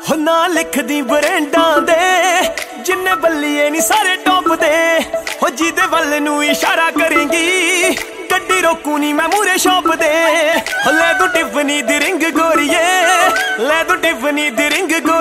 ਹੋ ਨਾ ਲਿਖਦੀ ਬਰੇਂਡਾਂ ਦੇ ਜਿੰਨੇ ਬੱਲੀਏ ਨਹੀਂ ਸਾਰੇ ਟੌਪ ਦੇ ਹੋ ਜਿਹਦੇ ਵੱਲ ਨੂੰ ਇਸ਼ਾਰਾ ਕਰੇਂਗੀ ਗੱਡੀ ਰੋਕੂ ਨੀ ਮੈਂ ਮੂਰੇ ਸ਼ੌਪ ਦੇ ਹੋ ਲੈ ਤੂੰ ਟਿਫਨੀ ਦੀ ਰਿੰਗ ਗੋਰੀਏ ਲੈ ਤੂੰ ਟਿਫਨੀ ਦੀ ਰਿੰਗ